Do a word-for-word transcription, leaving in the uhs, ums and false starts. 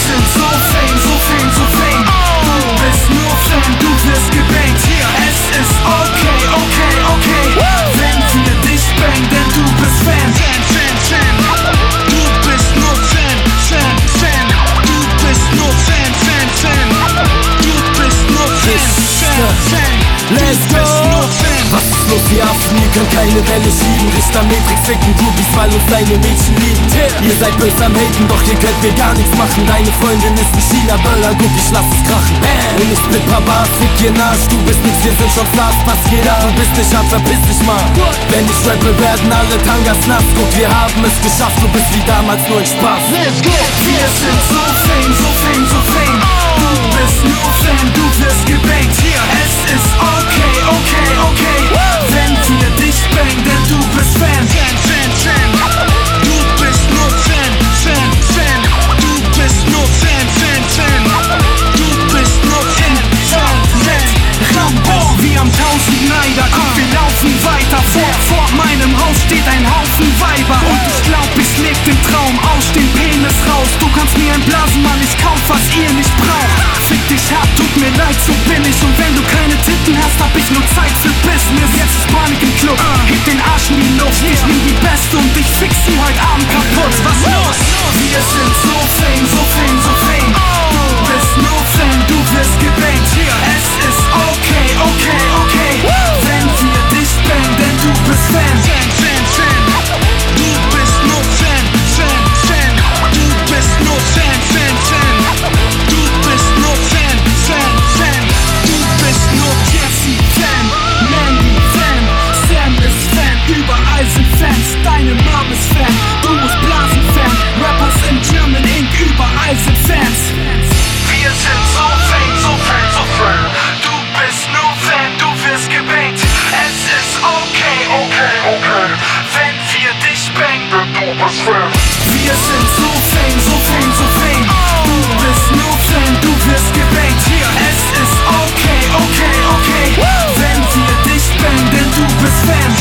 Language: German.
sind so fame, so fame, so fame. Du bist nur Fan, du wirst gebankt. Es ist okay, okay, okay, wenn wir dich bang, denn du bist Fan. Fan, Fan, Fan. Du bist nur Fan, Fan, Fan. Du bist nur Fan, Fan, Fan. Du bist nur Fan, Fan, Fan. Let's go! Was ist los, die Affen, ihr könnt keine Welle schieben. Richter Matrix ficken Groupies, weil uns deine Mädchen lieben. Ihr seid böse am Haten, doch ihr könnt mir gar nichts machen. Deine Freundin ist ein China-Böller, guck, ich lass es krachen. Und ich split Papa, fick ihr Arsch. Du bist nix, wir sind schon Stars, was geht ab? Du bist nicht hart, verpiss dich mal. Wenn ich rappe, werden alle Tangas nass. Guck, wir haben es geschafft, du bist wie damals nur ein Spaß. Let's go! Wir sind so fame, so fame, so fame. Du bist nur Fan, du wirst gebankt. Es ist okay, okay, okay, wenn wir dich bang, denn du bist Fan. Fan, Fan, Fan. Du bist nur Fan, Fan, Fan. Du bist nur Fan, Fan, Fan. Du bist nur Fan, Fan, Fan. Rambo, wie am tausend Neider. Komm, wir laufen weiter vor. Vor meinem Haus steht ein Haufen Weiber. Und ich glaub, ich leg den Traum aus, den Penis raus. Du kannst mir entblasen, Mann, ich kauf, was ihr nicht braucht. Fick dich hart, tut mir leid, so bin ich. Und wenn du keine Titten hast, hab ich nur Zeit für Business. Jetzt ist Panik im Club, heb den Arsch in die Luft. Ich nehm die Beste und ich fix sie heute Abend kaputt. Was los? Wir sind so fame, so fame, so fame. Du bist nur Fan, du wirst gebankt. Es ist okay, okay, okay, wenn wir dich bang, denn du bist Fan. Fan, Fan, Fan. Du bist nur Fan, Fan, Fan. Du bist nur Fan, Fan, Fan. Du bist nur Fan, Fan, Fan. Du bist nur Jesse Fan, Mandy Fan, Sam ist Fan, überall sind Fans. Deine Mom ist Fan, du musst Blasen Fan. Rappers in German Inc, überall sind Fans. Wir sind so fame, so fame, so fame. Du bist nur Fan, du wirst gebankt. Es ist okay, okay, okay, wenn wir dich bang, denn du bist Fan. Wir sind so fame, so fame, so fame. Du bist nur Fan, du wirst gebankt. Es ist okay, okay, okay, wenn wir dich bang, denn du bist Fan.